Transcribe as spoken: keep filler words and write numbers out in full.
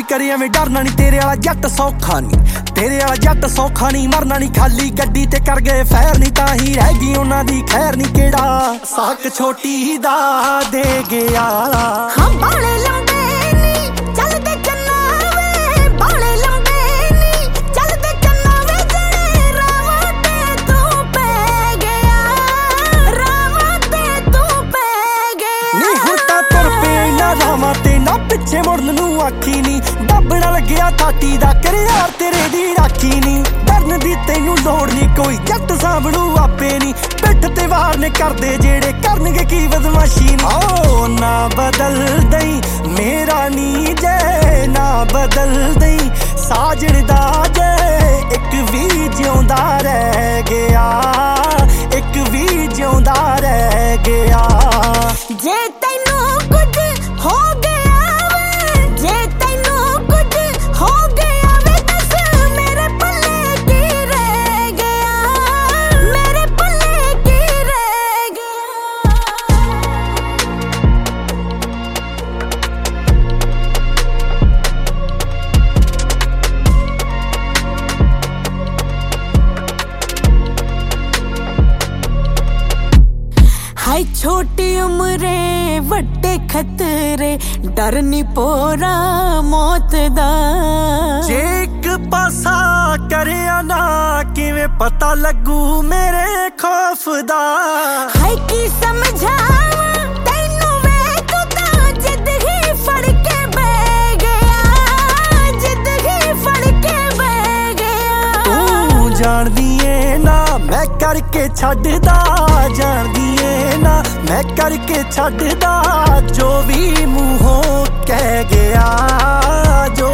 करी एवें डरना नहीं, तेरे वाला जट सौखा नहीं, तेरे वाला जट सौखा नहीं, मरना नहीं खाली गड्डी ते कर गए फैर नहीं, तां ही रह गई उन्हां दी खैर नहीं, केड़ा साक छोटी दा दे गया। हम बाले लंबे नी चलदे चन्ना वे, बाले लंबे नी चलदे चन्ना वे, जड़े रावां ते तू पै गया, रावां ते तू पै गया। नी हुण तां तुर पे ना रावां ते ना पिछे मुड़न नूं आखी नी, डब्बड़ा लग्गिया थाटी दा करे यार तेरे दी राखी नी, डरन दी तैनू लोड़ नी कोई जट सांभणू आपे नी, पिठ ते वार ने करदे जेड़े करनगे की बदमाशी नी। ओ ना बदल दई मेरा नी जे, ना बदल दई साजण दा जे, एक भी जिउंदा रह गया, एक भी जिउंदा रह गया। जे तैनू कुछ हो गया वे, जे तैनू कुछ हो गया वे, दस मेरे पल्ले की रह गया, मेरे पल्ले की रह गया। हाय छोटी उम्रे वड्डे खतरे, डर नी पोरा मौत दा, जे एक पासा करिया ना किवें पता लगू मेरे खौफ दा। हाय की समझावां तैनू वे, तू तां जिद ही फड़ के बह गया, जिद ही फड़ के बह गया। तू जाणदी ऐ ना मैं करके छड्डदा, जाणदी ऐ ना मैं करके छड्डदा, जो भी मूंहों कह गया, जो